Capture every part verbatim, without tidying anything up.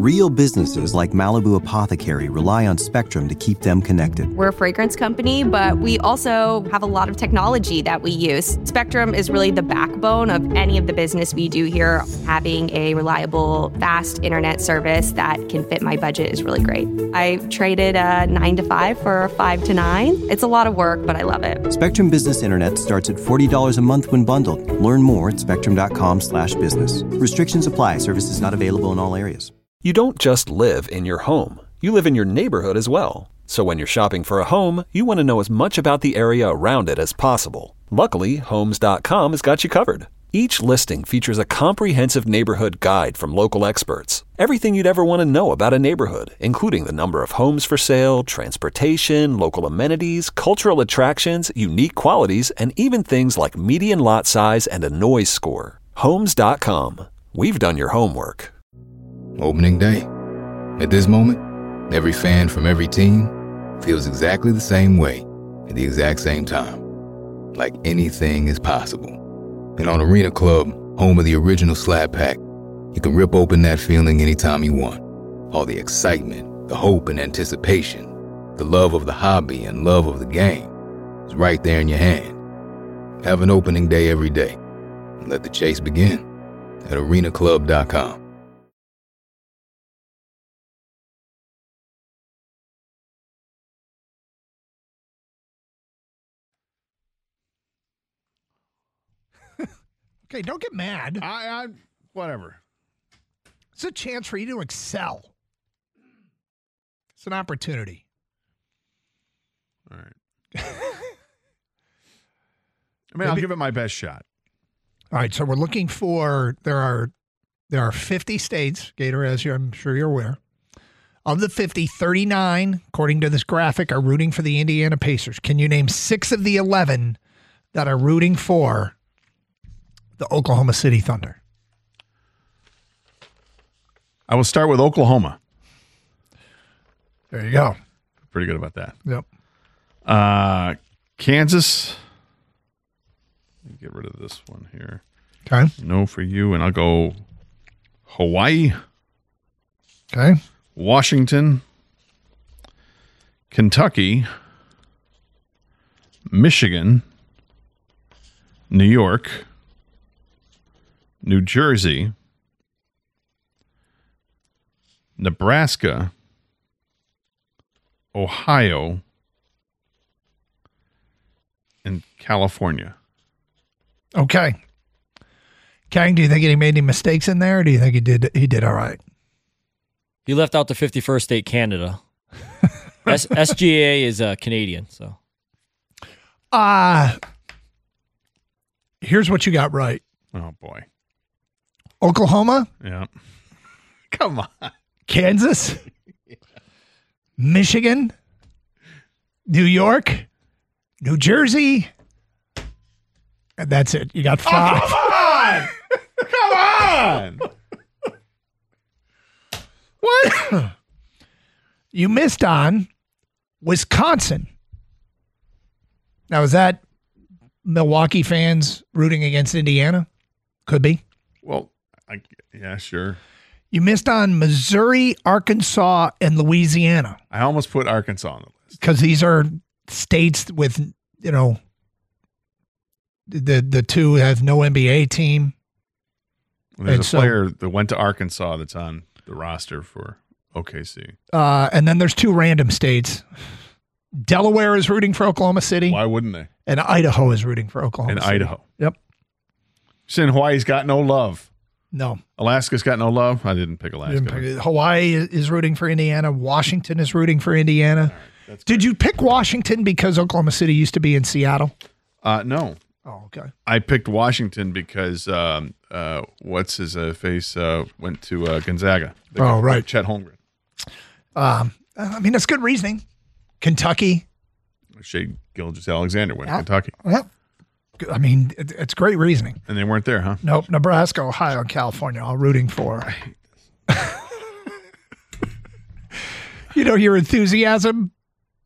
Real businesses like Malibu Apothecary rely on Spectrum to keep them connected. We're a fragrance company, but we also have a lot of technology that we use. Spectrum is really the backbone of any of the business we do here. Having a reliable, fast internet service that can fit my budget is really great. I traded a nine to five for a five to nine. It's a lot of work, but I love it. Spectrum Business Internet starts at forty dollars a month when bundled. Learn more at spectrum.com slash business. Restrictions apply. Services not available in all areas. You don't just live in your home. You live in your neighborhood as well. So when you're shopping for a home, you want to know as much about the area around it as possible. Luckily, Homes dot com has got you covered. Each listing features a comprehensive neighborhood guide from local experts. Everything you'd ever want to know about a neighborhood, including the number of homes for sale, transportation, local amenities, cultural attractions, unique qualities, and even things like median lot size and a noise score. Homes dot com. We've done your homework. Opening day. At this moment, every fan from every team feels exactly the same way at the exact same time. Like anything is possible. And on Arena Club, home of the original Slab Pack, you can rip open that feeling anytime you want. All the excitement, the hope and anticipation, the love of the hobby and love of the game is right there in your hand. Have an opening day every day. And let the chase begin at arena club dot com. Okay, don't get mad. I, I, whatever. It's a chance for you to excel. It's an opportunity. All right. I mean, I'll give it my best shot. All right, so we're looking for, there are there are fifty states, Gator, as you, I'm sure you're aware. Of the fifty, thirty-nine, according to this graphic, are rooting for the Indiana Pacers. Can you name six of the eleven that are rooting for the Oklahoma City Thunder? I will start with Oklahoma. There you go. Pretty good about that. Yep. Uh, Kansas. Let me get rid of this one here. Okay. No for you, and I'll go Hawaii. Okay. Washington. Kentucky. Michigan. New York. New Jersey, Nebraska, Ohio, and California. Okay. Kang, do you think he made any mistakes in there, or do you think he did he did all right? He left out the fifty-first state, Canada. S- SGA is uh, Canadian, so. Uh, here's what you got right. Oh, boy. Oklahoma? Yeah. Come on. Kansas? Yeah. Michigan? New York? New Jersey? And that's it. You got five. Oh, come on! Come on! What? You missed on Wisconsin. Now, is that Milwaukee fans rooting against Indiana? Could be. Well, I, yeah, sure. You missed on Missouri, Arkansas, and Louisiana. I almost put Arkansas on the list. Because these are states with, you know, the the two have no N B A team. Well, there's and a so, player that went to Arkansas that's on the roster for O K C. Uh, and then there's two random states. Delaware is rooting for Oklahoma City. Why wouldn't they? And Idaho is rooting for Oklahoma and City. Idaho. Yep. Saying Hawaii's got no love. No. Alaska's got no love? I didn't pick Alaska. Didn't pick Hawaii is rooting for Indiana. Washington is rooting for Indiana. Right, Did you pick Washington because Oklahoma City used to be in Seattle? Uh, no. Oh, okay. I picked Washington because um, uh, what's his uh, face uh, went to uh, Gonzaga. They oh, right. Chet Holmgren. Um, I mean, that's good reasoning. Kentucky. Shea Gilgeous-Alexander went Yeah. to Kentucky. Yep. I mean, it, it's great reasoning. And they weren't there, huh? Nope. Nebraska, Ohio, and California, all rooting for. You know, your enthusiasm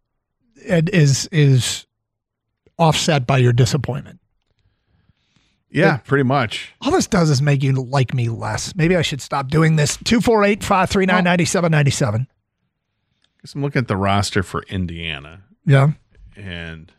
is is offset by your disappointment. Yeah, pretty much. All this does is make you like me less. Maybe I should stop doing this. two four eight, five three nine, nine seven nine seven. Guess I'm looking at the roster for Indiana. Yeah. And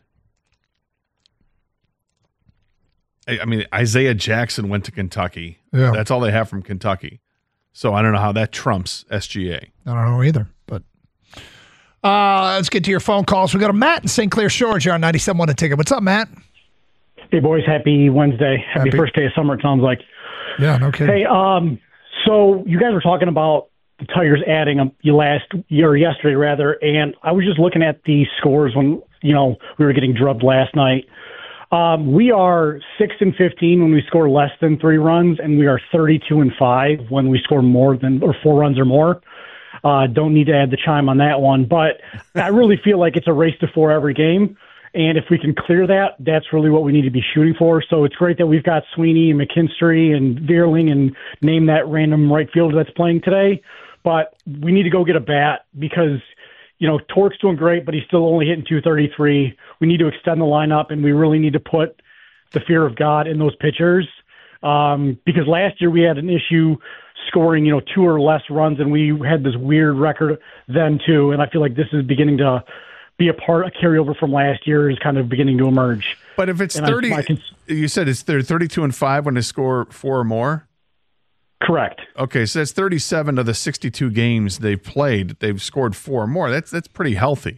I, I mean, Isaiah Jackson went to Kentucky. Yeah. That's all they have from Kentucky. So I don't know how that trumps S G A. I don't know either, but uh, let's get to your phone calls. We got a Matt in Saint Clair Shores. You're on ninety-seven point one Ticket. What's up, Matt? Hey, boys. Happy Wednesday. Happy, Happy. first day of summer, it sounds like. Yeah, no kidding. Hey, um, so you guys were talking about the Tigers adding a, you last year, yesterday rather, and I was just looking at the scores when, you know, we were getting drubbed last night. Um, we are six and fifteen when we score less than three runs, and we are thirty-two and five when we score more than or four runs or more. Uh, don't need to add the chime on that one, but I really feel like it's a race to four every game. And if we can clear that, that's really what we need to be shooting for. So it's great that we've got Sweeney and McKinstry and Veerling and name that random right fielder that's playing today. But we need to go get a bat because, you know, Torque's doing great, but he's still only hitting two thirty-three. We need to extend the lineup, and we really need to put the fear of God in those pitchers. Um, because last year we had an issue scoring, you know, two or less runs, and we had this weird record then too. And I feel like this is beginning to be a part, a carryover from last year is kind of beginning to emerge. But if it's and thirty, I, I can, you said it's they're thirty-two and five when they score four or more. Correct. Okay, so that's thirty-seven of the sixty-two games they've played. They've scored four or more. That's that's pretty healthy.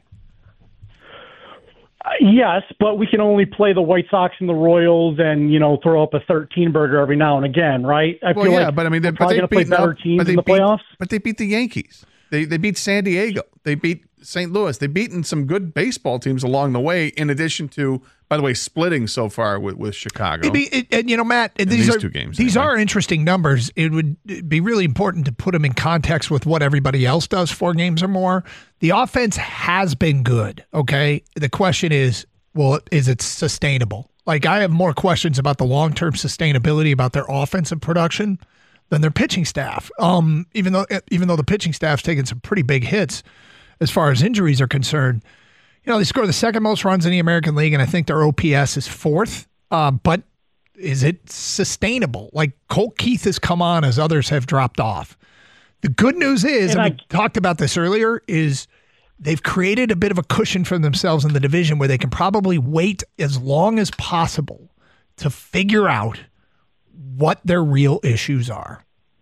Uh, yes, but we can only play the White Sox and the Royals, and you know, throw up a thirteen burger every now and again, right? I Well, feel yeah, like but I mean, they're we're probably going to play better up, teams but they in the beat, playoffs. But they beat the Yankees. They they beat San Diego. They beat Saint Louis. They've beaten some good baseball teams along the way. In addition to, by the way, splitting so far with, with Chicago. Be, it, and you know, Matt, these, these are two games, these anyway. are interesting numbers. It would be really important to put them in context with what everybody else does. Four games or more. The offense has been good. Okay, the question is, well, is it sustainable? Like, I have more questions about the long term sustainability about their offensive production than their pitching staff. Um, even though even though the pitching staff's taken some pretty big hits as far as injuries are concerned. You know, they score the second most runs in the American League, and I think their O P S is fourth. Uh, but is it sustainable? Like, Colt Keith has come on as others have dropped off. The good news is, and, and I, we talked about this earlier, is they've created a bit of a cushion for themselves in the division where they can probably wait as long as possible to figure out what their real issues are.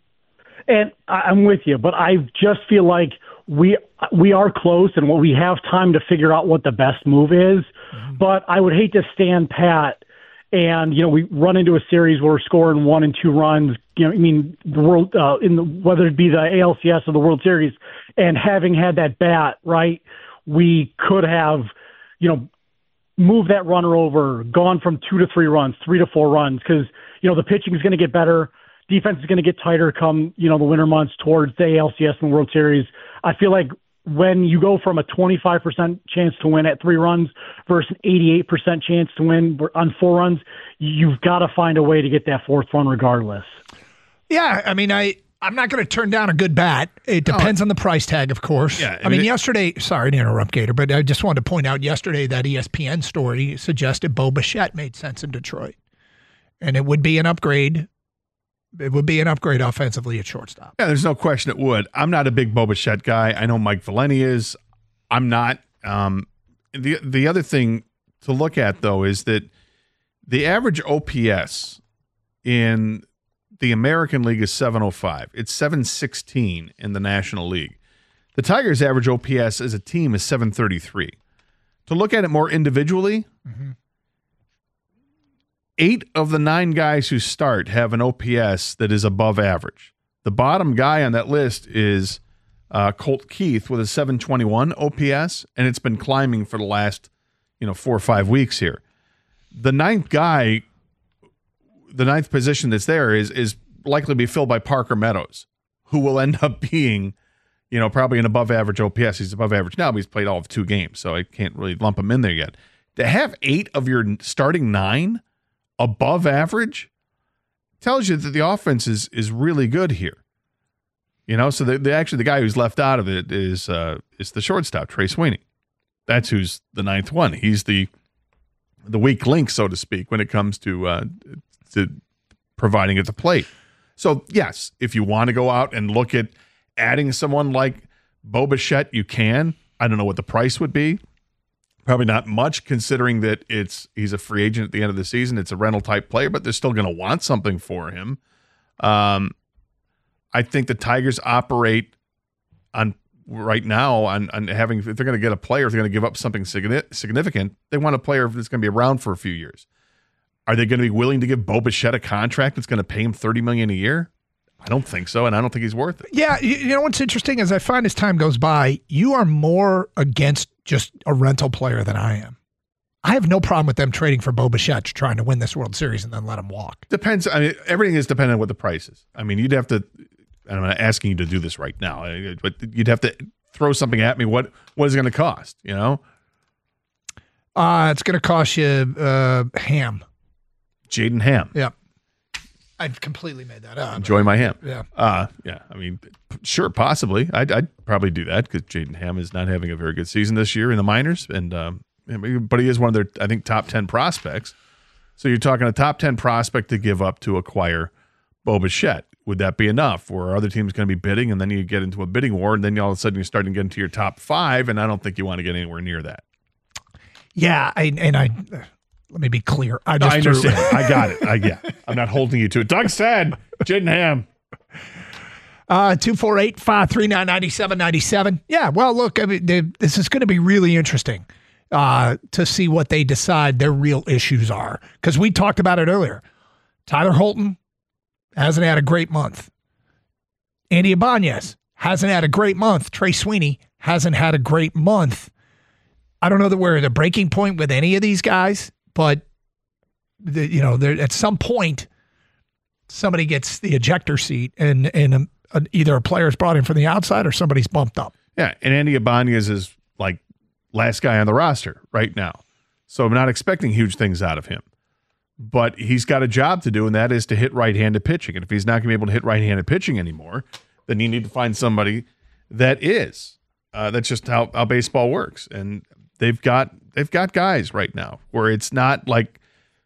And I'm with you, but I just feel like we we are close and we have time to figure out what the best move is. Mm-hmm. But I would hate to stand pat and, you know, we run into a series where we're scoring one and two runs, you know, I mean, the world, uh, in the, whether it be the A L C S or the World Series, and having had that bat, right, we could have, you know, moved that runner over, gone from two to three runs, three to four runs, because, you know, the pitching is going to get better. Defense is going to get tighter come, you know, the winter months towards the A L C S and the World Series. I feel like when you go from a twenty-five percent chance to win at three runs versus an eighty-eight percent chance to win on four runs, you've got to find a way to get that fourth run regardless. Yeah, I mean, I, I'm not going to turn down a good bat. It depends oh, on the price tag, of course. Yeah, I mean, it, yesterday, sorry to interrupt, Gator, but I just wanted to point out yesterday that E S P N story suggested Bo Bichette made sense in Detroit. And it would be an upgrade. It would be an upgrade offensively at shortstop. Yeah, there's no question it would. I'm not a big Bo Bichette guy. I know Mike Valeni is. I'm not. Um, the the other thing to look at, though, is that the average O P S in the American League is seven oh five. It's seven sixteen in the National League. The Tigers' average O P S as a team is seven thirty-three. To look at it more individually, mm-hmm. eight of the nine guys who start have an O P S that is above average. The bottom guy on that list is uh, Colt Keith with a seven twenty-one O P S, and it's been climbing for the last, you know, four or five weeks here. The ninth guy, the ninth position that's there is is likely to be filled by Parker Meadows, who will end up being, you know, probably an above average O P S. He's above average now, but he's played all of two games, so I can't really lump him in there yet. To have eight of your starting nine above average tells you that the offense is is really good here. You know, so the, the actually the guy who's left out of it is uh, is the shortstop, Trey Sweeney. That's who's the ninth one. He's the the weak link, so to speak, when it comes to uh, to providing at the plate. So, yes, if you want to go out and look at adding someone like Bo Bichette, you can. I don't know what the price would be. Probably not much, considering that it's he's a free agent at the end of the season. It's a rental type player, but they're still going to want something for him. Um, I think the Tigers operate on right now on, on having, if they're going to get a player, if they're going to give up something significant, they want a player that's going to be around for a few years. Are they going to be willing to give Bo Bichette a contract that's going to pay him thirty million dollars a year? I don't think so, and I don't think he's worth it. Yeah, you know what's interesting is I find as time goes by, you are more against just a rental player than I am. I have no problem with them trading for Bo Bichette trying to win this World Series and then let him walk. Depends. I mean, everything is dependent on what the price is. I mean, you'd have to, I'm not asking you to do this right now, but you'd have to throw something at me. What What is it going to cost, you know? Uh, it's going to cost you uh, Ham. Jaden Ham. Yeah. I've completely made that up. Enjoy my ham. Yeah. Uh, yeah. I mean, sure, possibly. I'd, I'd probably do that because Jaden Ham is not having a very good season this year in the minors. And um, but he is one of their, I think, top ten prospects. So you're talking a top ten prospect to give up to acquire Bo Bichette. Would that be enough? Or are other teams going to be bidding, and then you get into a bidding war, and then all of a sudden you're starting to get into your top five, and I don't think you want to get anywhere near that. Yeah, I, and I... Let me be clear. I, just I understand. I got it. I yeah. I'm not holding you to it. Doug said, Jaden Ham. Uh, two four eight, five three nine, nine seven nine seven. Yeah, well, look, I mean, they, this is going to be really interesting uh, to see what they decide their real issues are. Because we talked about it earlier. Tyler Holton hasn't had a great month. Andy Ibanez hasn't had a great month. Trey Sweeney hasn't had a great month. I don't know that we're at a breaking point with any of these guys. But, the, you know, there, at some point, somebody gets the ejector seat, and, and um, uh, either a player is brought in from the outside or somebody's bumped up. Yeah, and Andy Ibanez is like last guy on the roster right now. So I'm not expecting huge things out of him. But he's got a job to do, and that is to hit right-handed pitching. And if he's not going to be able to hit right-handed pitching anymore, then you need to find somebody that is. Uh, that's just how, how baseball works. And they've got they've got guys right now where it's not like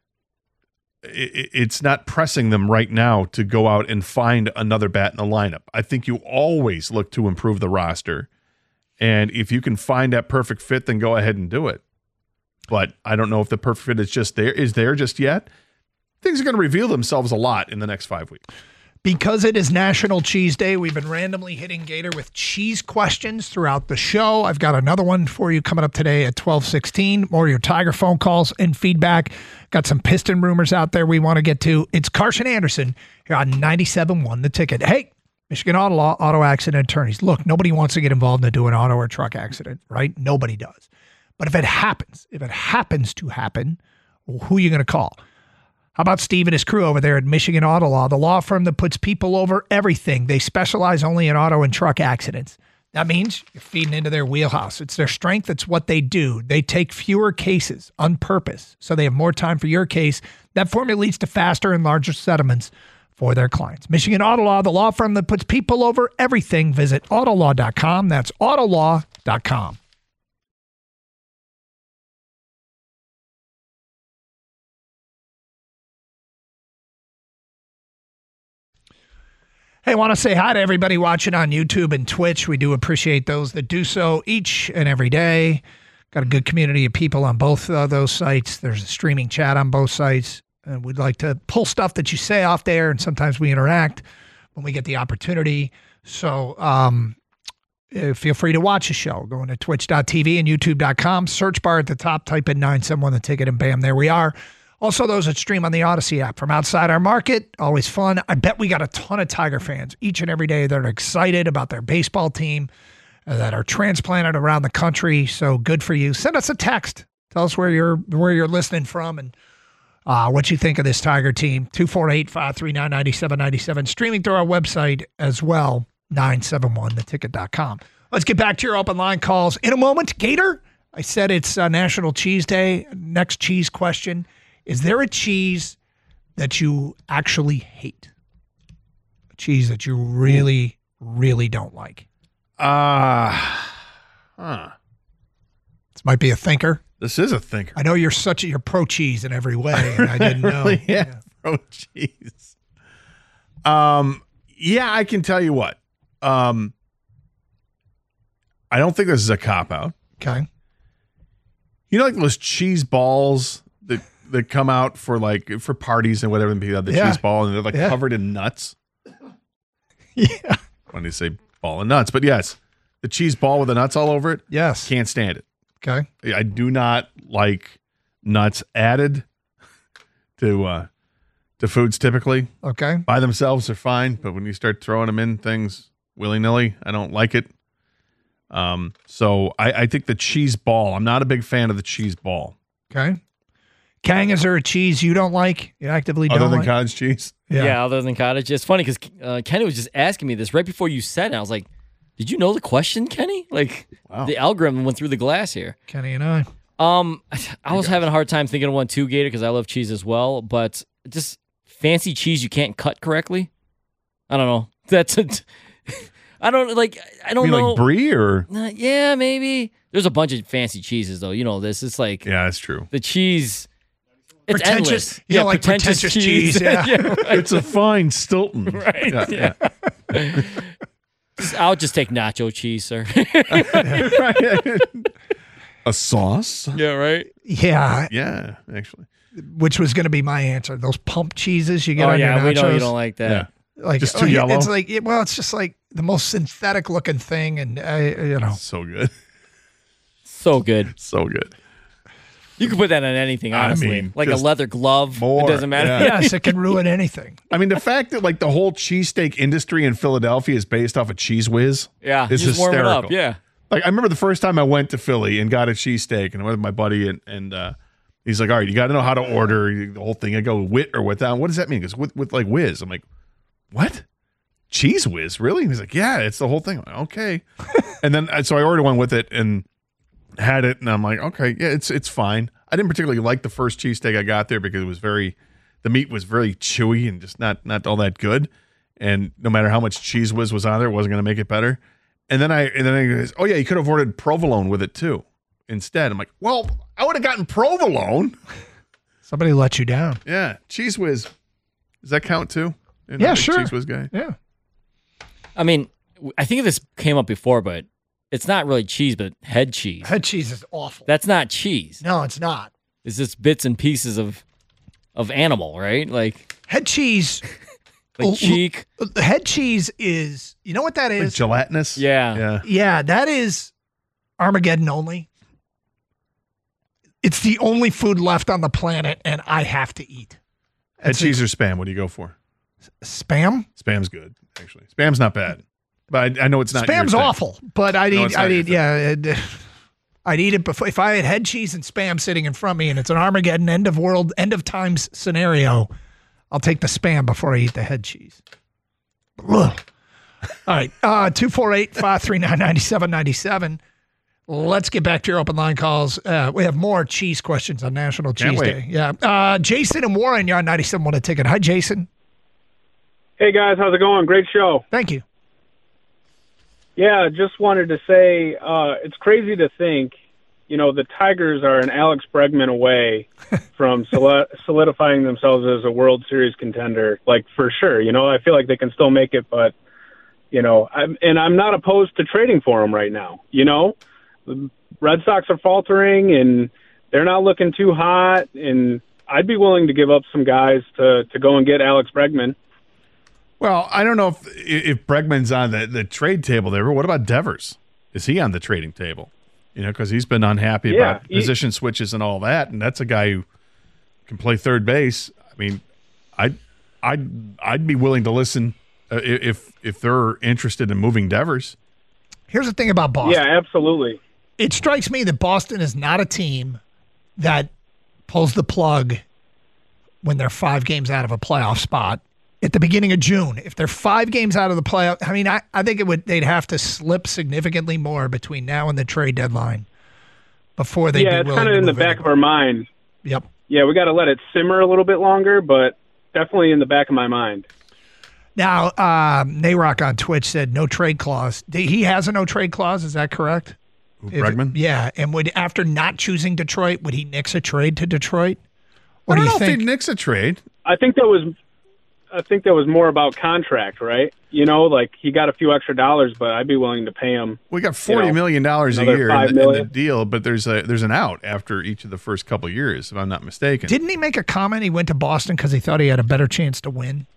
it, it's not pressing them right now to go out and find another bat in the lineup. I think you always look to improve the roster, and if you can find that perfect fit, then go ahead and do it. But I don't know if the perfect fit is just there is there just yet. Things are going to reveal themselves a lot in the next five weeks. Because it is National Cheese Day, we've been randomly hitting Gator with cheese questions throughout the show. I've got another one for you coming up today at twelve sixteen. More of your Tiger phone calls and feedback. Got some Piston rumors out there we want to get to. It's Carson Anderson here on ninety-seven point one The Ticket. Hey, Michigan Auto Law, auto accident attorneys. Look, nobody wants to get involved in do an auto or truck accident, right? Nobody does. But if it happens, if it happens to happen, well, who are you going to call? How about Steve and his crew over there at Michigan Auto Law, the law firm that puts people over everything? They specialize only in auto and truck accidents. That means you're feeding into their wheelhouse. It's their strength. It's what they do. They take fewer cases on purpose, so they have more time for your case. That formula leads to faster and larger settlements for their clients. Michigan Auto Law, the law firm that puts people over everything. Visit autolaw dot com. That's autolaw dot com. Hey, I want to say hi to everybody watching on YouTube and Twitch. We do appreciate those that do so each and every day. Got a good community of people on both uh, those sites. There's a streaming chat on both sites. And we'd like to pull stuff that you say off there, and sometimes we interact when we get the opportunity. So um, feel free to watch the show. Go into twitch dot t v and youtube dot com. Search bar at the top, type in nine seven one The Ticket, and bam, there we are. Also, those that stream on the Odyssey app from outside our market, always fun. I bet we got a ton of Tiger fans each and every day that are excited about their baseball team, uh, that are transplanted around the country. So good for you. Send us a text. Tell us where you're where you're listening from and uh, what you think of this Tiger team. two four eight, five three nine, nine seven nine seven. Streaming through our website as well, nine seven one the ticket dot com. Let's get back to your open line calls in a moment. Gator, I said it's uh, National Cheese Day. Next cheese question. Is there a cheese that you actually hate? A cheese that you really, really don't like? Uh, huh. This might be a thinker. This is a thinker. I know you're such a, you're pro cheese in every way, and I didn't know. really, yeah. yeah. throw cheese. Um, yeah, I can tell you what. Um, I don't think this is a cop out. Okay. You know, like those cheese balls that that come out for like for parties and whatever. And people have the Yeah. cheese ball and they're like Yeah. covered in nuts. Yeah. When they say ball of nuts, but yes, the cheese ball with the nuts all over it. Yes. Can't stand it. Okay. I do not like nuts added to uh, to foods typically. Okay. By themselves, they're fine, but when you start throwing them in things willy nilly, I don't like it. Um, so I, I think the cheese ball. I'm not a big fan of the cheese ball. Okay. Kang, is there a cheese you don't like? You actively Other don't than like? cottage cheese. Yeah. Yeah. other than cottage. It's funny because uh, Kenny was just asking me this right before you said it. I was like, did you know the question, Kenny? Like, Wow. the algorithm went through the glass here. Kenny and I. Um, I was having a hard time thinking of one too, Gator, because I love cheese as well, but just fancy cheese you can't cut correctly. I don't know. That's a, I don't like. I You don't mean know. like brie or? Uh, yeah, maybe. There's a bunch of fancy cheeses though. You know this. It's like Yeah, that's true. the cheese. It's Pretentious- endless. you know, like pretentious cheese, yeah. right. It's a fine Stilton. Right, Yeah. yeah. Just- I'll just take nacho cheese, sir. A sauce? yeah, right. Yeah. Yeah, actually. Which was going to be my answer. Those pump cheeses you get Oh on your yeah, nachos. we know you don't like that. Yeah. Like, Just too oh, yeah, yellow? It's like, it- well, it's just like the most synthetic looking thing. And, uh, you know, So good. So good. So good. You can put that on anything, I honestly. mean, like a just leather glove. more, It doesn't matter. yeah. yes, it can ruin anything. I mean, the fact that like the whole cheesesteak industry in Philadelphia is based off of Cheese Whiz. Yeah, is just warm it hysterical. up. Yeah. Like I remember the first time I went to Philly and got a cheesesteak, and I went with my buddy, and and uh, he's like, "All right, you got to know how to order the whole thing." I go, "Wit or without?" What does that mean? Because with with like Whiz, I'm like, "What? Cheese Whiz? Really?" And he's like, "Yeah, it's the whole thing." I'm like, okay. And then uh, so I ordered one with it and had it, and I'm like, "Okay, yeah, it's it's fine." I didn't particularly like the first cheesesteak I got there because it was very, the meat was very chewy and just not not all that good. And no matter how much Cheese Whiz was on there, it wasn't going to make it better. And then I and then I goes, oh yeah, you could have ordered provolone with it too instead. I'm like, well, I would have gotten provolone. Somebody let you down. Yeah, Cheese Whiz. Does that count too? You're Yeah, not a big sure. Cheese Whiz guy. Yeah. I mean, I think this came up before, but it's not really cheese, but head cheese. Head cheese is awful. That's not cheese. No, it's not. It's just bits and pieces of of animal, right? Like Head cheese. like Oh, cheek. The head cheese is, you know what that Like is? gelatinous. Yeah. Yeah. Yeah, that is Armageddon only. It's the only food left on the planet, and I have to eat. Head It's cheese or spam? What do you go for? Spam? Spam's good, actually. Spam's not bad, but I, I know it's not. your Spam's thing. awful, but I'd No, eat. it's not I'd your eat. thing. Yeah, I'd, I'd eat it before. If I had head cheese and spam sitting in front of me, and it's an Armageddon end of world, end of times scenario, I'll take the spam before I eat the head cheese. Ugh. All right, uh, two four eight five three nine ninety seven ninety seven. Let's get back to your open line calls. Uh, we have more cheese questions on National Can't Cheese wait. Day. Yeah, uh, Jason and Warren, you're on ninety-seven want a ticket. Hi, Jason. Hey guys, how's it going? Great show. Thank you. Yeah, just wanted to say uh, it's crazy to think, you know, the Tigers are an Alex Bregman away from soli- solidifying themselves as a World Series contender, like for sure. You know, I feel like they can still make it, but you know, I'm, and I'm not opposed to trading for them right now. You know, the Red Sox are faltering and they're not looking too hot, and I'd be willing to give up some guys to to go and get Alex Bregman. Well, I don't know if if Bregman's on the, the trade table there, but what about Devers? Is he on the trading table? You know, because he's been unhappy Yeah, about he- position switches and all that, and that's a guy who can play third base. I mean, I'd I'd I'd be willing to listen uh, if if they're interested in moving Devers. Here's the thing about Boston. Yeah, absolutely. It strikes me that Boston is not a team that pulls the plug when they're five games out of a playoff spot at the beginning of June. If they're five games out of the playoff, I mean, I, I think it would they'd have to slip significantly more between now and the trade deadline before they'd yeah, be it's willing kind of to in the move back of anywhere. our mind. Yep. Yeah, we got to let it simmer a little bit longer, but definitely in the back of my mind. Now, um, Nayrock on Twitch said no trade clause. He has a no trade clause. Is that correct? Who, If- Bregman? Yeah, and would after not choosing Detroit, would he nix a trade to Detroit? What I do don't you know think? if he'd nix a trade. I think that was, I think that was more about contract, right? You know, like he got a few extra dollars, but I'd be willing to pay him. We got forty you know, million dollars a another year five in the, in the million. deal, but there's a there's an out after each of the first couple of years, if I'm not mistaken. Didn't he make a comment? He went to Boston because he thought he had a better chance to win.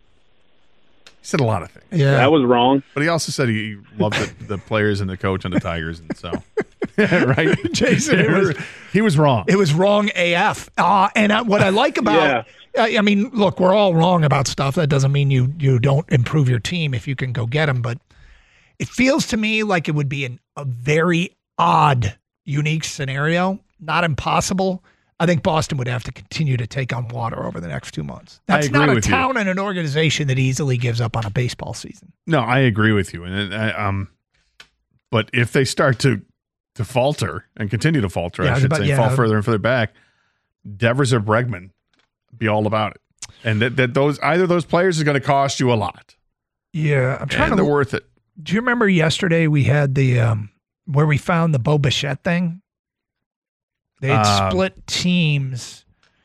He said a lot of things. Yeah, That was wrong. But he also said he loved the, the players and the coach and the Tigers, and so right, Jason, it was, he was wrong. it was wrong A F. Uh, and I, what I like about, I, I mean, look, we're all wrong about stuff. That doesn't mean you you don't improve your team if you can go get them. But it feels to me like it would be an, a very odd, unique scenario. Not impossible. I think Boston would have to continue to take on water over the next two months. That's I agree not a with you. town and an organization that easily gives up on a baseball season. No, I agree with you, and uh, um, but if they start to to falter and continue to falter, Yeah, I should but- say, yeah. fall further and further back, Devers or Bregman, be all about it, and that, that those either of those players is going to cost you a lot. Yeah, I'm trying And to. they're worth it. Do you remember yesterday we had the um, where we found the Bo Bichette thing? They had Um, split teams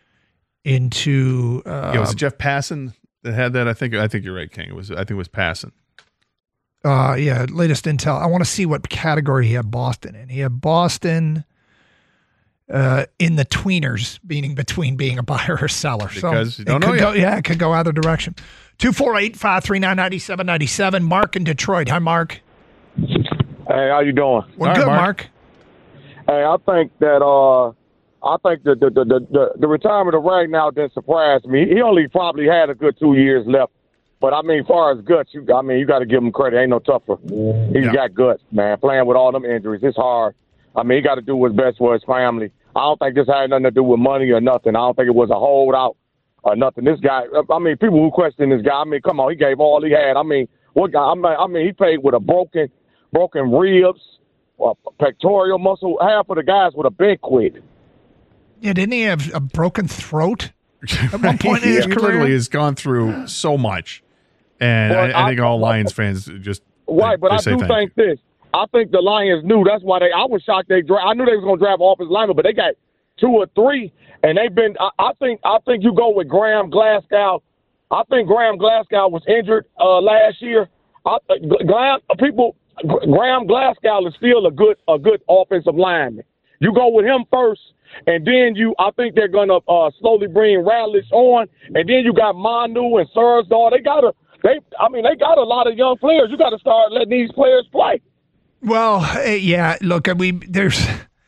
into. Uh, Yeah, was it Jeff Passan that had that? I think I think you're right, King. It was I think it was Passan. uh, yeah, latest intel. I want to see what category he had Boston in. He had Boston uh, in the tweeners, meaning between being a buyer or seller. Because so you don't it know could yet. go, yeah, it could go either direction. two four eight, five three nine, nine seven nine seven. Mark in Detroit. Hi, Mark. Hey, how you doing? We're All right, good, Mark. Mark. Hey, I think that uh, I think the the the the, the, the retirement of Ragnow didn't surprise me. He only probably had a good two years left, but I mean, as far as guts, you I mean, you got to give him credit. Ain't no tougher. He's Yeah. got guts, man. Playing with all them injuries, it's hard. I mean, he got to do what's best for his family. I don't think this had nothing to do with money or nothing. I don't think it was a holdout or nothing. This guy, I mean, people who question this guy, I mean, come on, he gave all he had. I mean, what guy? I mean, I mean, he played with a broken, broken ribs. Uh, pectoral muscle. Half of the guys would have been quit. Yeah, didn't he have a broken throat at one point in he his he career? literally has gone through so much, and Well, I, I think I- all Lions fans just Right, but they I say do thank think this. I think the Lions knew. That's why they. I was shocked they. Dra- I knew they was going to draft offensive linemen, but they got two or three, and they've been. I, I think. I think you go with Graham Glasgow. I think Graham Glasgow was injured uh, last year. I, Graham people. Graham Glasgow is still a good a good offensive lineman. You go with him first, and then you. I think they're going to uh, slowly bring Radlich on, and then you got Manu and Sersdal. They got a. They. I mean, they got a lot of young players. You got to start letting these players play. Well, eh, yeah. Look, we there's.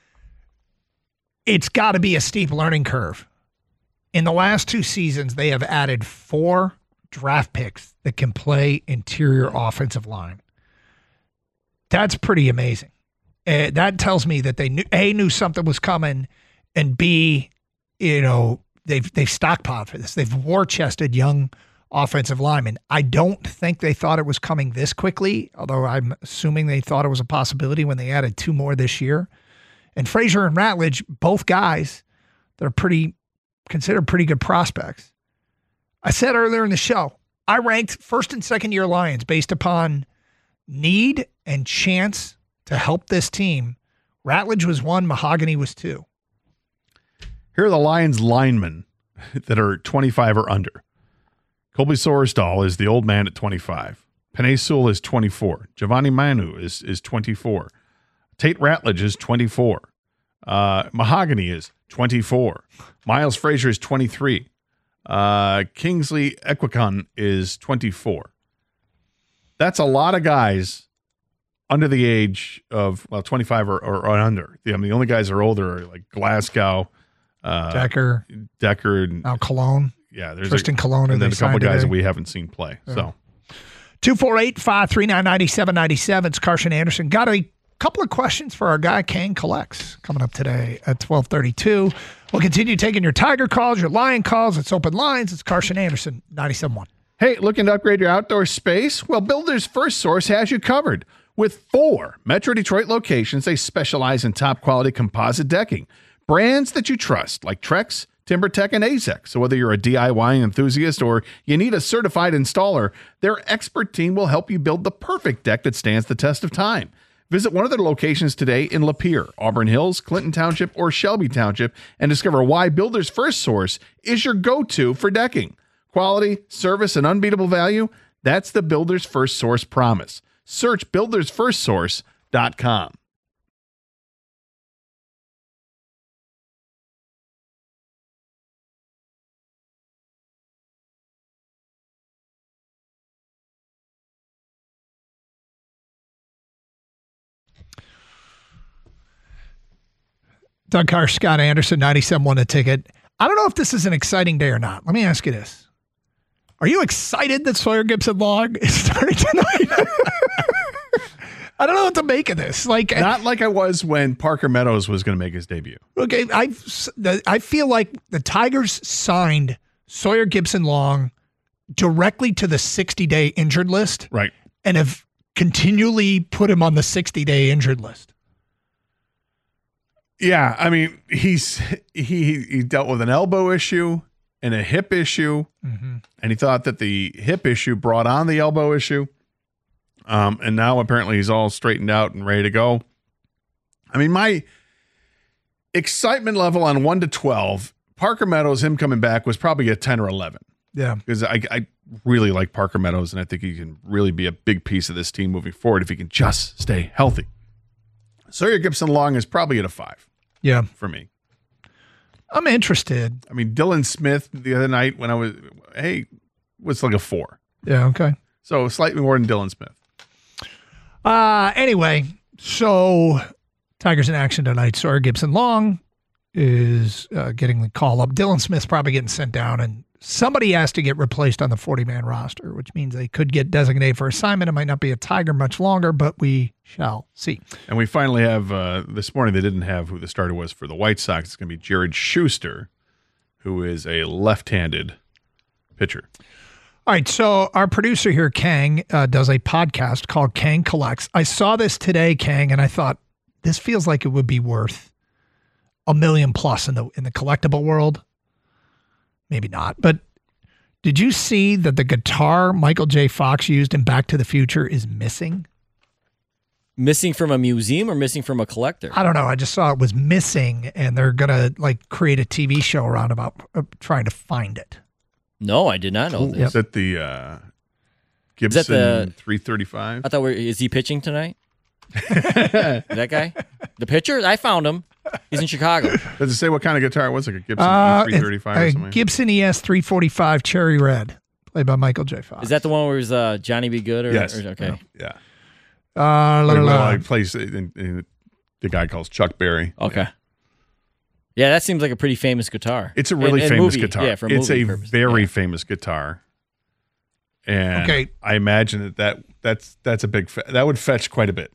It's got to be a steep learning curve. In the last two seasons, they have added four draft picks that can play interior offensive line. That's pretty amazing. Uh, that tells me that they knew, A, knew something was coming, and B, you know, they've they've stockpiled for this. They've war-chested young offensive linemen. I don't think they thought it was coming this quickly, although I'm assuming they thought it was a possibility when they added two more this year. And Frazier and Ratledge, both guys that are pretty considered pretty good prospects. I said earlier in the show, I ranked first and second year Lions based upon need and chance to help this team. Ratledge was one, Mahogany was two. Here are the Lions linemen that are twenty-five or under. Colby Sorsdal is the old man at twenty-five. Penei Sewell is twenty-four. Giovanni Manu is is twenty-four. Tate Ratledge is twenty-four. Uh, Mahogany is twenty-four. Miles Frazier is twenty-three. Uh, Kingsley Equicon is twenty-four. That's a lot of guys under the age of, well, twenty-five or, or, or under. I mean, the only guys that are older are like Glasgow, uh, Decker, Decker, and now Cologne. yeah, there's Tristan a, Cologne, and then they a couple signed guys today. that we haven't seen play. So two four eight, five three nine, nine seven nine seven. It's Carson Anderson. Got a couple of questions for our guy, Kane Collects, coming up today at twelve thirty-two. We'll continue taking your Tiger calls, your Lion calls. It's Open Lines. It's Carson Anderson, ninety-seven point one. hey, looking to upgrade your outdoor space? Well, Builders First Source has you covered. With four Metro Detroit locations, they specialize in top-quality composite decking. Brands that you trust, like Trex, TimberTech, and Azek. So whether you're a D I Y enthusiast or you need a certified installer, their expert team will help you build the perfect deck that stands the test of time. Visit one of their locations today in Lapeer, Auburn Hills, Clinton Township, or Shelby Township and discover why Builders First Source is your go-to for decking. Quality, service, and unbeatable value, that's the Builders First Source promise. Search builders first source dot com. Doug Carr, Scott Anderson, ninety-seven won a ticket. I don't know if this is an exciting day or not. Let me ask you this. Are you excited that Sawyer Gipson-Long is starting tonight? I don't know what to make of this. Like, Not like I was when Parker Meadows was going to make his debut. Okay, I I feel like the Tigers signed Sawyer Gipson-Long directly to the sixty-day injured list. Right. And have continually put him on the sixty-day injured list. Yeah, I mean, he's he he dealt with an elbow issue and a hip issue, mm-hmm. and he thought that the hip issue brought on the elbow issue. Um, and now apparently he's all straightened out and ready to go. I mean, my excitement level on one to twelve, Parker Meadows, him coming back, was probably a ten or eleven. Yeah. Because I, I really like Parker Meadows, and I think he can really be a big piece of this team moving forward if he can just stay healthy. Sawyer Gipson-Long is probably at a five. Yeah. For me. I'm interested. I mean, Dylan Smith the other night when I was, hey, was like a four. Yeah, okay. So slightly more than Dylan Smith. Uh, anyway, so Tigers in action tonight. Sawyer Gipson-Long is uh, getting the call up. Dylan Smith's probably getting sent down, and somebody has to get replaced on the forty-man roster, which means they could get designated for assignment. It might not be a Tiger much longer, but we shall see. And we finally have, uh, this morning they didn't have who the starter was for the White Sox. It's going to be Jared Schuster, who is a left-handed pitcher. All right, so our producer here, Kang, uh, does a podcast called Kang Collects. I saw this today, Kang, and I thought, this feels like it would be worth a million plus in the in the collectible world. Maybe not, but did you see that the guitar Michael J. Fox used in Back to the Future is missing? Missing from a museum or missing from a collector? I don't know. I just saw it was missing, and they're going to like create a T V show around about uh, trying to find it. No, I did not know Ooh, this. Is that the uh, Gibson Is that the, three thirty-five? I thought, we're, is he pitching tonight? That guy? The pitcher? I found him. He's in Chicago. Does it say what kind of guitar it was? Like a Gibson Uh, three thirty-five or a something? Gibson E S three forty-five Cherry Red, played by Michael J. Fox. Is that the one where it was uh, Johnny B. Good? Or, Yes. Or, okay. Yeah. Uh, la, la, la. Like plays in, in, the guy calls Chuck Berry. Okay. Yeah. Yeah, that seems like a pretty famous guitar. It's a really And- and famous movie. guitar. Yeah, for it's movie a purposes. very Yeah. famous guitar. And Okay. I imagine that, that that's that's a big fe- that would fetch quite a bit.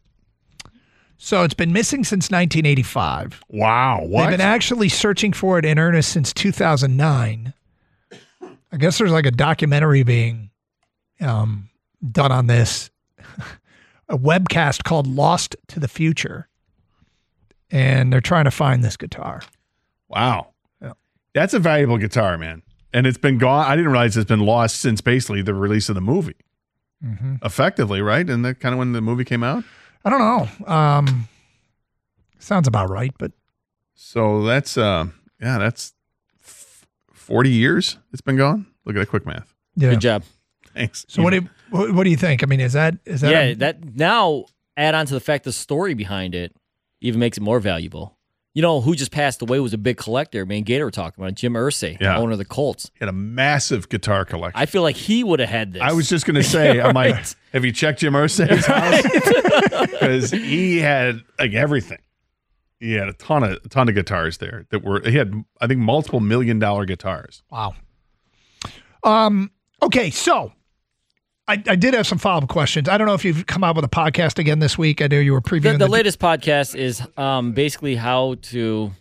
So it's been missing since nineteen eighty-five. Wow, what? They've been actually searching for it in earnest since two thousand nine. I guess there's like a documentary being um, done on this, a webcast called Lost to the Future. And they're trying to find this guitar. Wow. Yeah. That's a valuable guitar, man. And it's been gone. I didn't realize it's been lost since basically the release of the movie. Mm-hmm. Effectively, right? And that kind of when the movie came out? I don't know. Um, sounds about right, but So that's, uh, yeah, that's f- forty years it's been gone. Look at that quick math. yeah. Good job. Thanks. So what do you, what, what do you think? I mean, is that is that Yeah, a- that now add on to the fact the story behind it even makes it more valuable. You know, who just passed away was a big collector. I mean, Gator were talking about it, Jim Irsay, Yeah. owner of the Colts. He had a massive guitar collection. I feel like he would have had this. I was just going to say, I'm like, Right. have you checked Jim Irsay's house? Because he had like everything. He had a ton of a ton of guitars there that were. He had, I think, multiple million dollar guitars. Wow. Um. Okay, so I, I did have some follow-up questions. I don't know if you've come out with a podcast again this week. I know you were The, previewing the latest podcast is um, basically how to,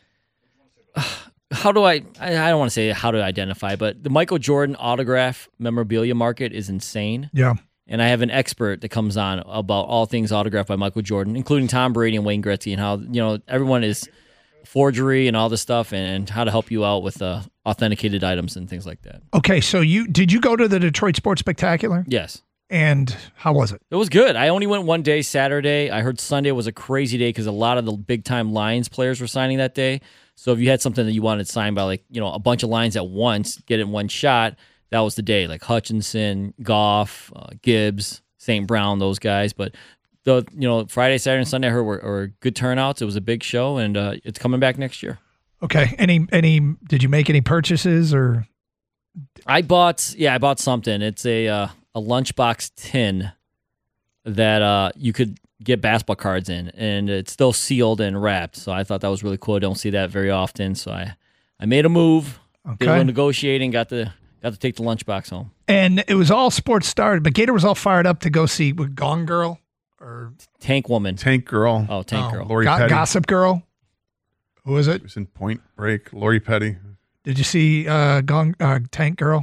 how do I, I I don't want to say how to identify, but the Michael Jordan autograph memorabilia market is insane. Yeah. And I have an expert that comes on about all things autographed by Michael Jordan, including Tom Brady and Wayne Gretzky, and how, you know, everyone is forgery and all this stuff, and, and how to help you out with uh, authenticated items and things like that. Okay, so you did you go to the Detroit Sports Spectacular? Yes. And how was it? It was good. I only went one day, Saturday. I heard Sunday was a crazy day because a lot of the big-time Lions players were signing that day. So if you had something that you wanted signed by, like, you know, a bunch of Lions at once, get it in one shot, that was the day. Like Hutchinson, Goff, uh, Gibbs, Saint Brown, those guys. But, the you know, Friday, Saturday, and Sunday I heard were, were good turnouts. It was a big show, and uh, it's coming back next year. Okay. Any, any, did you make any purchases or? I bought, yeah, I bought something. It's a uh, a lunchbox tin that uh, you could get basketball cards in, and it's still sealed and wrapped. So I thought that was really cool. I don't see that very often. So I, I made a move, okay. did a little negotiating, got to got to take the lunchbox home. And it was all sports started, but Gator was all fired up to go see with Gone Girl or Tank Woman. Tank Girl. Oh, Tank oh, Girl. Lori Go- Petty. Gossip Girl. Who was it? It was in Point Break. Lori Petty. Did you see uh, Gone, uh, Tank Girl?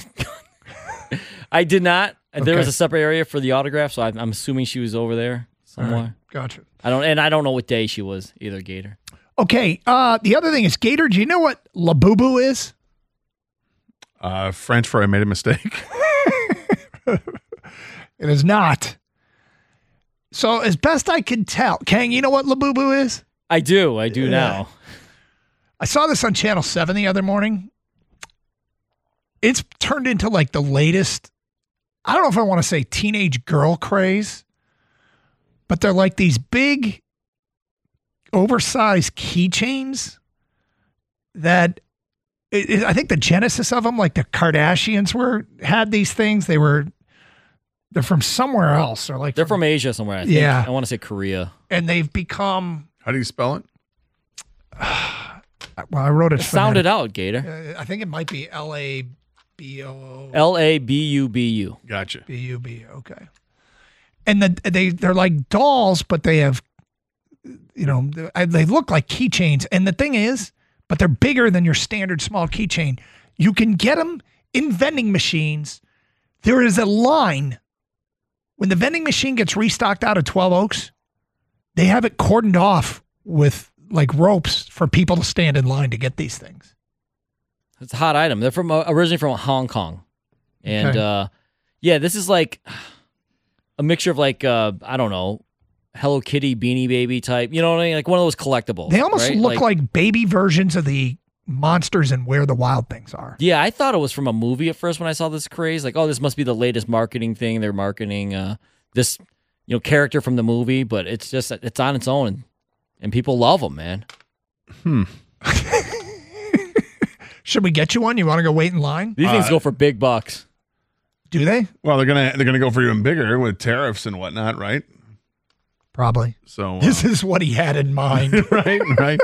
I did not. Okay. There was a separate area for the autograph, so I'm, I'm assuming she was over there somewhere. All right. Gotcha. I don't, and I don't know what day she was either, Gator. Okay. Uh, the other thing is, Gator, do you know what Labubu is? Uh, French fry made a mistake. It is not. So as best I can tell, Kang, you know what Labubu is? I do. I do Yeah. now. I saw this on Channel seven the other morning. It's turned into like the latest, I don't know if I want to say teenage girl craze, but they're like these big, oversized keychains that it, it, I think the genesis of them, like the Kardashians were, had these things. They were, they're from somewhere else. They're like, They're from Asia somewhere, I think. Yeah. I want to say Korea. and they've become, How do you spell it? well, I wrote it. Sound it phonetic. out, Gator. Uh, I think it might be L A B O O. L A B U B U. Gotcha. B U B, okay. And the, they, they're like dolls, but they have, you know, they look like keychains. And the thing is, but they're bigger than your standard small keychain. You can get them in vending machines. There is a line. When the vending machine gets restocked out of twelve Oaks, they have it cordoned off with like ropes for people to stand in line to get these things. It's a hot item. They're from uh, originally from Hong Kong. And Okay. uh, yeah, this is like a mixture of like, uh, I don't know, Hello Kitty Beanie Baby type. You know what I mean? Like one of those collectibles. They almost right? look like, baby versions of the monsters and Where the Wild Things Are. Yeah, I thought it was from a movie at first when I saw this craze. Like, oh, this must be the latest marketing thing. They're marketing uh, this, you know, character from the movie, but it's just it's on its own, and people love them, man. Hmm. Should we get you one? You want to go wait in line? These things Uh, go for big bucks. Do they? Well, they're gonna they're gonna go for even bigger with tariffs and whatnot, right? Probably. So uh, This is what he had in mind. right, right.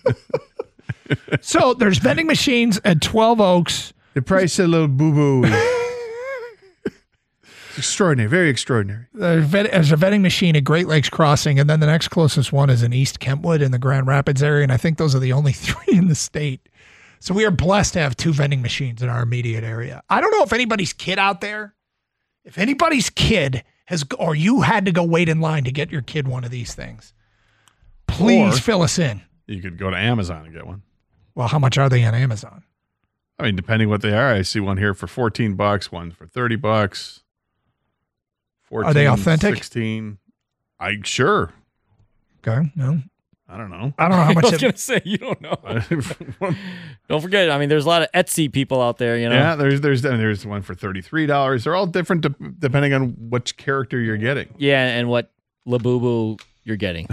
So there's vending machines at twelve Oaks. The price of a little boo boo is extraordinary, very extraordinary. There's vet- there's a vending machine at Great Lakes Crossing, and then the next closest one is in East Kentwood in the Grand Rapids area, and I think those are the only three in the state. So we are blessed to have two vending machines in our immediate area. I don't know if anybody's kid out there, if anybody's kid has, or you had to go wait in line to get your kid one of these things, please Or- fill us in. You could go to Amazon and get one. Well, how much are they on Amazon? I mean, depending what they are, I see one here for fourteen bucks, one for thirty bucks. fourteen, Are they authentic? sixteen. I sure. Okay, no, I don't know. I don't know how I much. was it, gonna say you don't know. Don't forget. I mean, there's a lot of Etsy people out there. You know. Yeah, there's there's I mean, there's one for thirty-three dollars. They're all different de- depending on which character you're getting. Yeah, and what Labubu you're getting.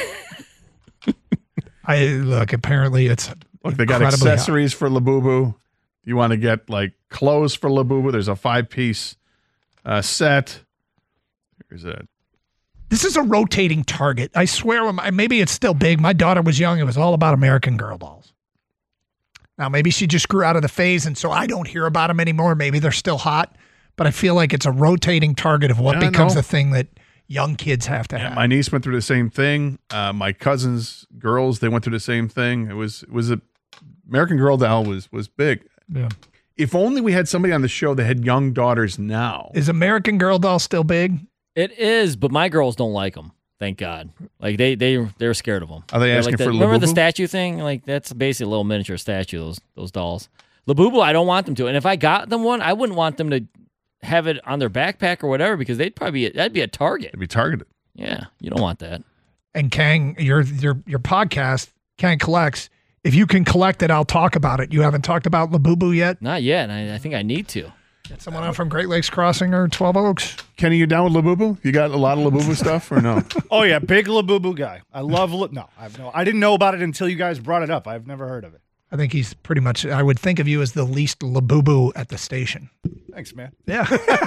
I look. Apparently, it's Look, they got incredibly high. accessories for Labubu. You want to get like clothes for Labubu? There's a five piece uh, set. There's a This is a rotating target. I swear, maybe it's still big. My daughter was young. It was all about American Girl dolls. Now, maybe she just grew out of the phase, and so I don't hear about them anymore. Maybe they're still hot, but I feel like it's a rotating target of what Yeah, I becomes know. the thing that young kids have to Yeah, have. my niece went through the same thing. Uh, my cousins' girls, they went through the same thing. It was it was a American Girl doll was was big. Yeah. If only we had somebody on the show that had young daughters now. Is American Girl doll still big? It is, but my girls don't like them. Thank God. Like they they they're scared of them. Are they They're asking like the, for remember the Labubu? statue thing? Like that's basically a little miniature statue. Those those dolls. Labubu, I don't want them to. And if I got them one, I wouldn't want them to have it on their backpack or whatever because they'd probably be, that'd be a target. It'd be targeted. Yeah, you don't want that. And Kang, your your your podcast, Kang Collects. If you can collect it, I'll talk about it. You haven't talked about Labubu yet? Not yet. I, I think I need to. Get someone out from Great Lakes Crossing or Twelve Oaks. Kenny, you down with Labubu? You got a lot of Labubu stuff or no? Oh yeah, big Labubu guy. I love. La- no, I've no. I didn't know about it until you guys brought it up. I've never heard of it. I think he's pretty much, I would think of you as the least Labubu at the station. Thanks, man. Yeah.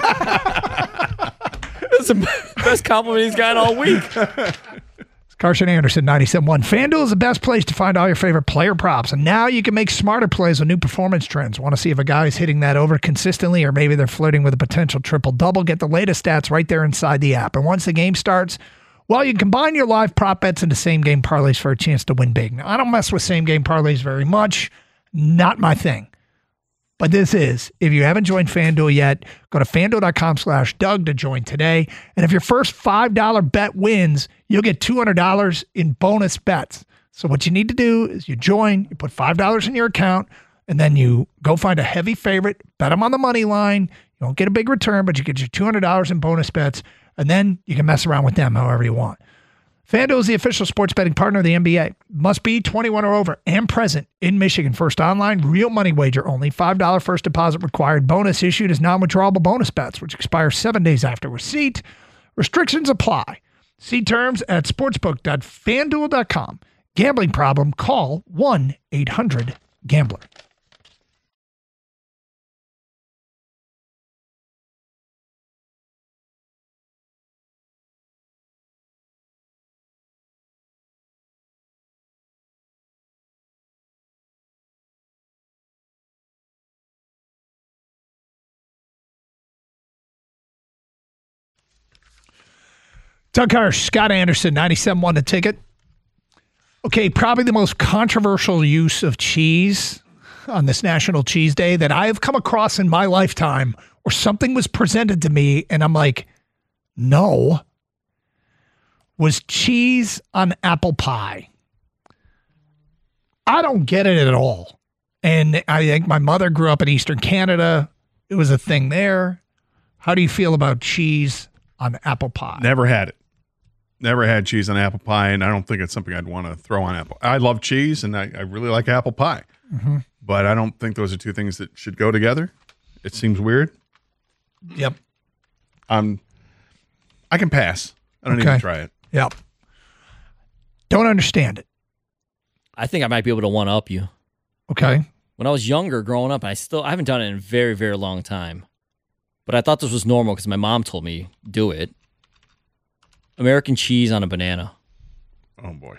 That's the best compliment he's gotten all week. Carson Anderson, ninety-seven point one. FanDuel is the best place to find all your favorite player props. And now you can make smarter plays with new performance trends. Want to see if a guy is hitting that over consistently or maybe they're flirting with a potential triple-double? Get the latest stats right there inside the app. And once the game starts, well, you can combine your live prop bets into same-game parlays for a chance to win big. Now, I don't mess with same-game parlays very much. Not my thing. But this is. If you haven't joined FanDuel yet, go to FanDuel.com slash Doug to join today. And if your first five dollars bet wins, you'll get two hundred dollars in bonus bets. So what you need to do is you join, you put five dollars in your account, and then you go find a heavy favorite, bet them on the money line. You don't get a big return, but you get your two hundred dollars in bonus bets, and then you can mess around with them however you want. FanDuel is the official sports betting partner of the N B A. Must be twenty-one or over and present in Michigan. First online, real money wager only. five dollars first deposit required. Bonus issued as non-withdrawable bonus bets, which expire seven days after receipt. Restrictions apply. See terms at sportsbook dot fan duel dot com. Gambling problem? Call one eight hundred gambler. Doug Hirsch, Scott Anderson, ninety-seven point one The Ticket. Okay, probably the most controversial use of cheese on this National Cheese Day that I have come across in my lifetime, or something was presented to me and I'm like, no, was cheese on apple pie. I don't get it at all. And I think my mother grew up in Eastern Canada. It was a thing there. How do you feel about cheese on apple pie? Never had it. Never had cheese on apple pie, and I don't think it's something I'd want to throw on apple. I love cheese, and I, I really like apple pie, mm-hmm. but I don't think those are two things that should go together. It seems weird. Yep. Um, I can pass. I don't okay. even try it. Yep. Don't understand it. I think I might be able to one-up you. Okay. When I was younger, growing up, I still I haven't done it in a very, very long time. But I thought this was normal because my mom told me do it. American cheese on a banana. Oh, boy.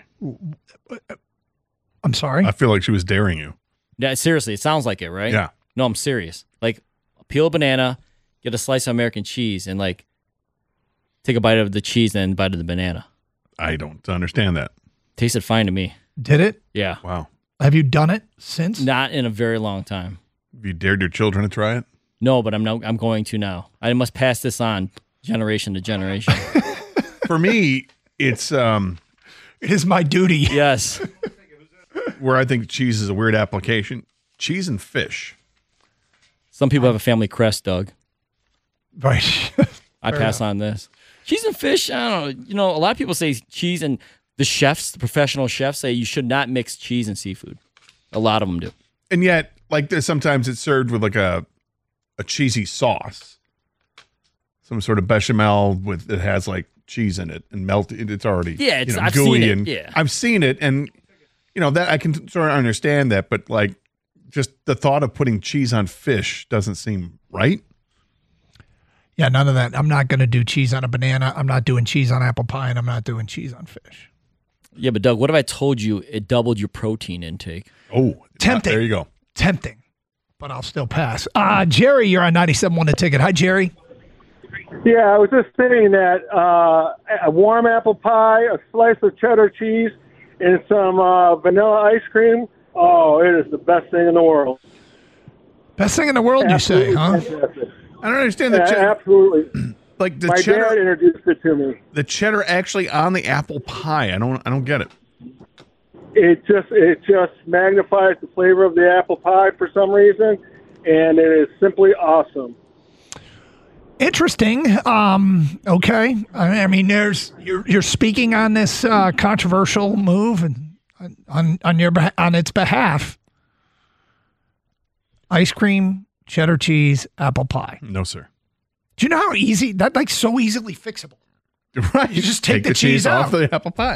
I'm sorry? I feel like she was daring you. Yeah, seriously, it sounds like it, right? Yeah. No, I'm serious. Like, peel a banana, get a slice of American cheese, and, like, take a bite of the cheese and then bite of the banana. I don't understand that. Tasted fine to me. Did it? Yeah. Wow. Have you done it since? Not in a very long time. Have you dared your children to try it? No, but I'm no, I'm going to now. I must pass this on generation to generation. For me, it's um, it is my duty. Yes. Where I think cheese is a weird application. Cheese and fish. Some people have a family crest, Doug. Right. I pass on this. Cheese and fish, I don't know. You know, a lot of people say cheese, and the chefs, the professional chefs, say you should not mix cheese and seafood. A lot of them do. And yet, like, there's sometimes it's served with like a a cheesy sauce, some sort of bechamel with it has like cheese in it and melted. It's already yeah, it's you know, I've gooey seen it. and Yeah, I've seen it, and you know that I can sort of understand that, but like just the thought of putting cheese on fish doesn't seem right. Yeah, none of that. I'm not going to do cheese on a banana. I'm not doing cheese on apple pie, and I'm not doing cheese on fish. Yeah, but Doug, what if I told you it doubled your protein intake? Oh, tempting. There you go. Tempting. But I'll still pass. Uh, Jerry, you're on ninety-seven point one The Ticket. Hi, Jerry. Yeah, I was just saying that uh, a warm apple pie, a slice of cheddar cheese, and some uh, vanilla ice cream. Oh, it is the best thing in the world. Best thing in the world, absolutely, you say, huh? Fantastic. I don't understand the yeah, cheddar. Absolutely. Like the My cheddar, dad introduced it to me. The cheddar actually on the apple pie. I don't. I don't get it. It just it just magnifies the flavor of the apple pie for some reason, and it is simply awesome. interesting. Um, okay. I, I mean, there's you're you're speaking on this uh, controversial move and on on your beh- on its behalf. Ice cream, cheddar cheese, apple pie. No, sir. Do you know how easy that like so easily fixable? Right. You just take, take the, the cheese, cheese off out. the apple pie.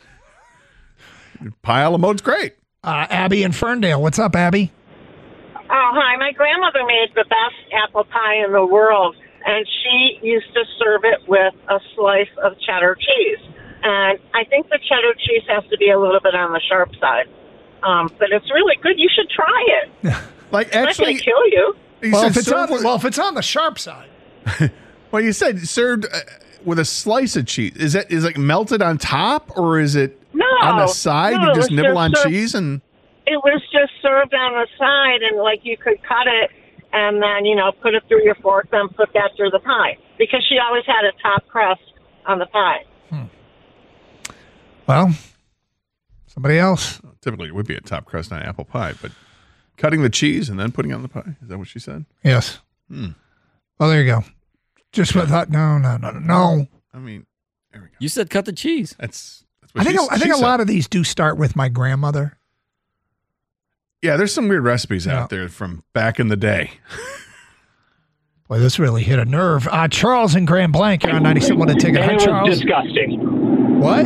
Pie a la mode's great. Uh, Abby in Ferndale. What's up, Abby? Oh, hi. My grandmother made the best apple pie in the world, and she used to serve it with a slice of cheddar cheese. And I think the cheddar cheese has to be a little bit on the sharp side. Um, but it's really good. You should try it. Like, it's actually, not going to kill you. you well, said if it's on, with, well, if it's on the sharp side. well, you said served uh, with a slice of cheese. Is that is it melted on top, or is it no, on the side? No, you just nibble just on served, cheese and. It was just served on the side, and like you could cut it and then, you know, put it through your fork, then put that through the pie. Because she always had a top crust on the pie. Hmm. Well, somebody else. Well, typically, it would be a top crust on apple pie, but cutting the cheese and then putting it on the pie. Is that what she said? Yes. Hmm. Well, there you go. Just what I thought. No, no, no, no. I mean, there we go. You said cut the cheese. That's. that's I think. A, I think a lot of these do start with my grandmother. Yeah, there's some weird recipes yeah. out there from back in the day. Boy, this really hit a nerve. Uh, Charles and Grand Blanc, you're on ninety-seven want to take it. Hi, Charles. Disgusting. What?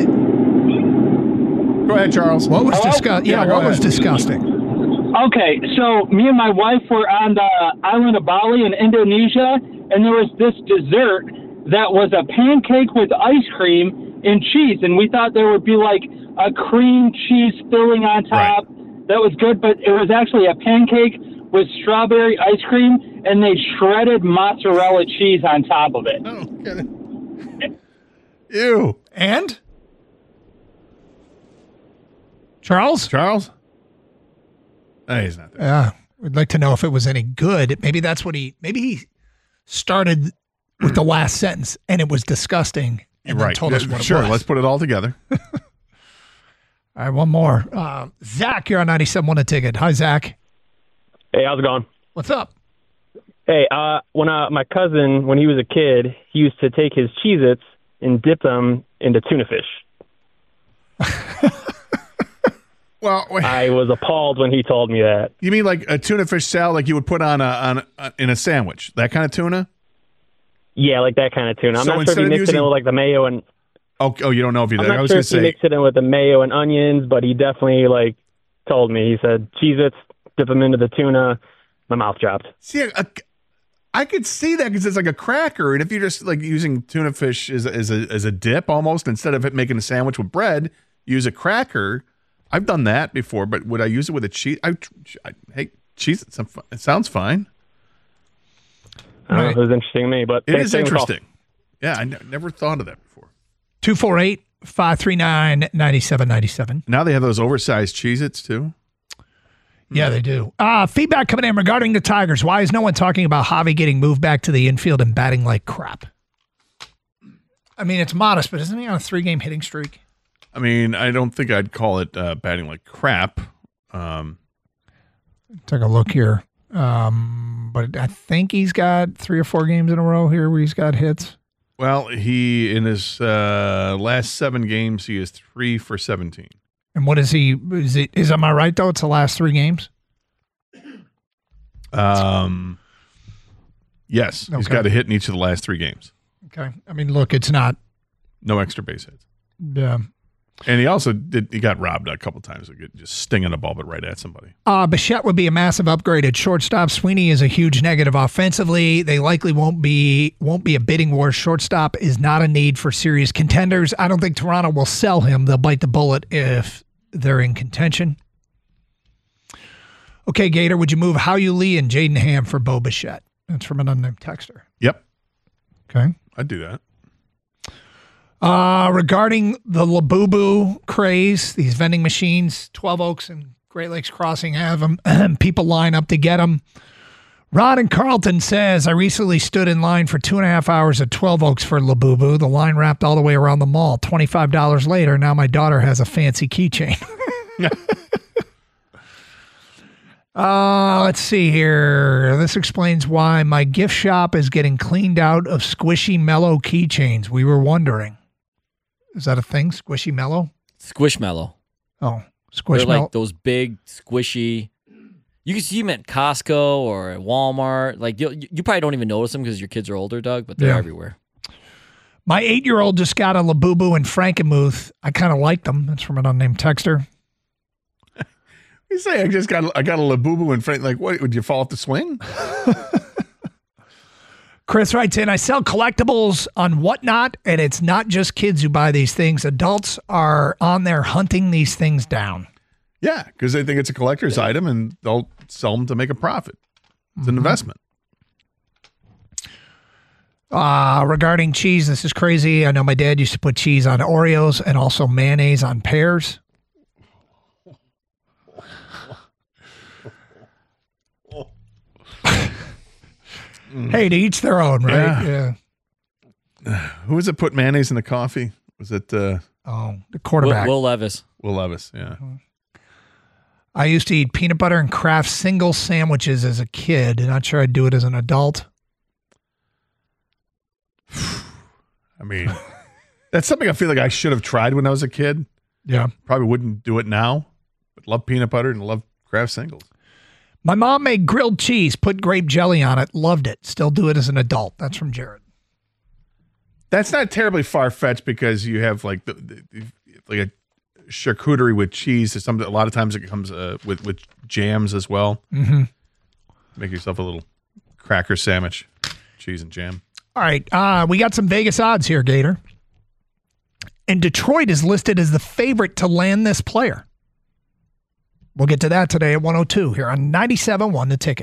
Go ahead, Charles. What was Hello? disgusting? Yeah, Yeah, what go was ahead. disgusting? Okay, so me and my wife were on the island of Bali in Indonesia, and there was this dessert that was a pancake with ice cream and cheese, and we thought there would be like a cream cheese filling on top. Right. That was good, but it was actually a pancake with strawberry ice cream, and they shredded mozzarella cheese on top of it. Oh, get it. Ew. And? Charles? Charles? No, he's not there. Yeah. We'd like to know if it was any good. Maybe that's what he, maybe he started with the last sentence and it was disgusting and right. then told us yeah, what sure, it was. let's put it all together. All right, one more. Uh, Zach, you're on ninety-seven one a ticket. Hi, Zach. Hey, how's it going? What's up? Hey, uh, when uh, my cousin, when he was a kid, he used to take his Cheez-Its and dip them into tuna fish. Well, wait. I was appalled when he told me that. You mean like a tuna fish salad, like you would put on a on a, in a sandwich? That kind of tuna? Yeah, like that kind of tuna. I'm So not sure if he instead of mixed using- it in with like the mayo and. Oh, oh, you don't know if you I'm did. I not was sure going if to he say. mixed it in with the mayo and onions, but he definitely like told me. He said, "Cheez-Its, dip them into the tuna." My mouth dropped. See, a, I could see that because it's like a cracker, and if you're just like using tuna fish as a, as a as a dip almost instead of it making a sandwich with bread, use a cracker. I've done that before, but would I use it with a cheese? I, I hey, cheese. It sounds fine. I don't know, it was interesting to me, but it thanks is for taking the call. interesting. Yeah, I n- never thought of that before. two four eight, five three nine, nine seven nine seven. Now they have those oversized Cheez-Its too. Yeah, they do. Uh, feedback coming in regarding the Tigers. Why is no one talking about Javi getting moved back to the infield and batting like crap? I mean, it's modest, but isn't he on a three-game hitting streak? I mean, I don't think I'd call it uh, batting like crap. Um, Take a look here. Um, but I think he's got three or four games in a row here where he's got hits. well, he in his uh, last seven games, he is three for seventeen. And what is he? Is it? Is am I right though? It's the last three games. Um, yes, he's Okay. got a hit in each of the last three games. Okay. I mean, look, it's not. No extra base hits. Yeah. And he also did. He got robbed a couple times, like just stinging a ball, but right at somebody. Uh, Bichette would be a massive upgrade at shortstop. Sweeney is a huge negative offensively. They likely won't be won't be a bidding war. Shortstop is not a need for serious contenders. I don't think Toronto will sell him. They'll bite the bullet if they're in contention. Okay, Gator, would you move Hao-Yu Lee and Jaden Ham for Bo Bichette? That's from an unnamed texter. Yep, Okay. I'd do that. Uh, regarding the Labubu craze, these vending machines, twelve Oaks and Great Lakes Crossing have them. People line up to get them. Ron in Carlton says, I recently stood in line for two and a half hours at twelve Oaks for Labubu. The line wrapped all the way around the mall. twenty-five dollars later, now my daughter has a fancy keychain. Uh, let's see here. This explains why my gift shop is getting cleaned out of Squishy Mellow keychains. We were wondering. Is that a thing? Squishy Mellow? Squishmallow. Oh, They're Squishmallow. like those big, squishy. You can see them at Costco or at Walmart. Like you, you probably don't even notice them because your kids are older, Doug, but they're Yeah. everywhere. My eight-year-old just got a Labubu and Frankenmuth. I kind of like them. That's from an unnamed texter. You say I just got I got a Labubu in front. Like, what? Would you fall off the swing? Chris writes in, I sell collectibles on Whatnot, and it's not just kids who buy these things. Adults are on there hunting these things down. Yeah, because they think it's a collector's item, and they'll sell them to make a profit. It's an Mhm. investment. Uh, regarding cheese, this is crazy. I know my dad used to put cheese on Oreos and also mayonnaise on pears. Hey, to each their own, right? Yeah. Who was it put mayonnaise in the coffee? Was it uh, Oh, the quarterback. Will, Will Levis. Will Levis? Yeah. I used to eat peanut butter and Kraft single sandwiches as a kid. Not sure I'd do it as an adult. I mean, that's something I feel like I should have tried when I was a kid. Yeah. Probably wouldn't do it now, but love peanut butter and love Kraft singles. My mom made grilled cheese, put grape jelly on it, loved it. Still do it as an adult. That's from Jared. That's not terribly far fetched because you have like the, the, the like a charcuterie with cheese. Is something a lot of times it comes uh, with with jams as well. Mm-hmm. Make yourself a little cracker sandwich, cheese and jam. All right. Uh, we got some Vegas odds here, Gator. And Detroit is listed as the favorite to land this player. We'll get to that today at one oh two here on ninety-seven point one The Ticket.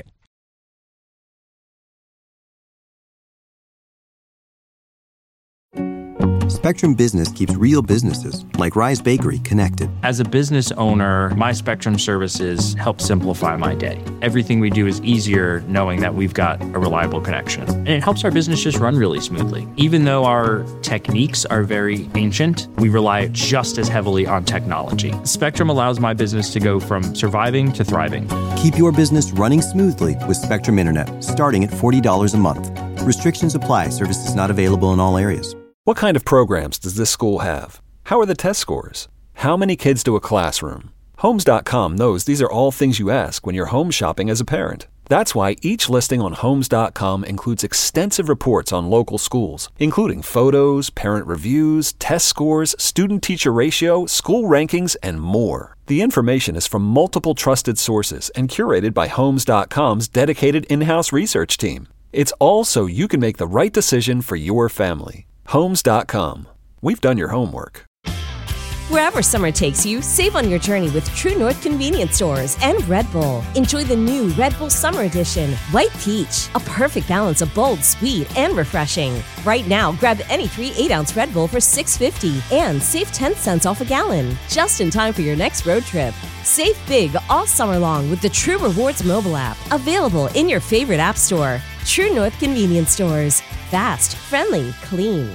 Spectrum Business keeps real businesses, like Rise Bakery, connected. As a business owner, my Spectrum services help simplify my day. Everything we do is easier knowing that we've got a reliable connection. And it helps our business just run really smoothly. Even though our techniques are very ancient, we rely just as heavily on technology. Spectrum allows my business to go from surviving to thriving. Keep your business running smoothly with Spectrum Internet, starting at forty dollars a month. Restrictions apply. Services not available in all areas. What kind of programs does this school have? How are the test scores? How many kids do a classroom? Homes dot com knows these are all things you ask when you're home shopping as a parent. That's why each listing on Homes dot com includes extensive reports on local schools, including photos, parent reviews, test scores, student-teacher ratio, school rankings, and more. The information is from multiple trusted sources and curated by Homes dot com's dedicated in-house research team. It's all so you can make the right decision for your family. Homes dot com. We've done your homework. Wherever summer takes you, save on your journey with True North Convenience Stores and Red Bull. Enjoy the new Red Bull Summer Edition, White Peach, a perfect balance of bold, sweet, and refreshing. Right now, grab any three eight-ounce Red Bull for six fifty and save ten cents off a gallon, just in time for your next road trip. Save big all summer long with the True Rewards mobile app, available in your favorite app store. True North Convenience Stores. Fast, friendly, clean.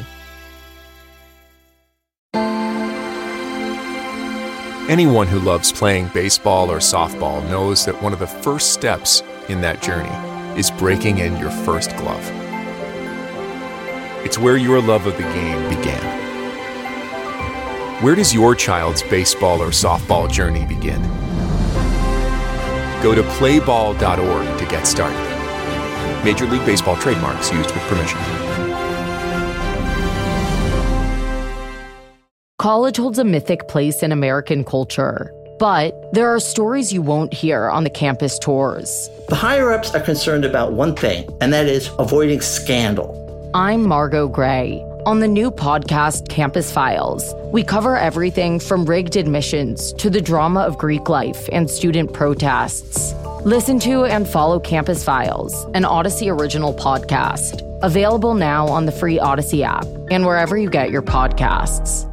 Anyone who loves playing baseball or softball knows that one of the first steps in that journey is breaking in your first glove. It's where your love of the game began. Where does your child's baseball or softball journey begin? Go to play ball dot org to get started. Major League Baseball trademarks used with permission. College holds a mythic place in American culture, but there are stories you won't hear on the campus tours. The higher-ups are concerned about one thing, and that is avoiding scandal. I'm Margot Gray. On the new podcast, Campus Files, we cover everything from rigged admissions to the drama of Greek life and student protests. Listen to and follow Campus Files, an Odyssey original podcast. Available now on the free Odyssey app and wherever you get your podcasts.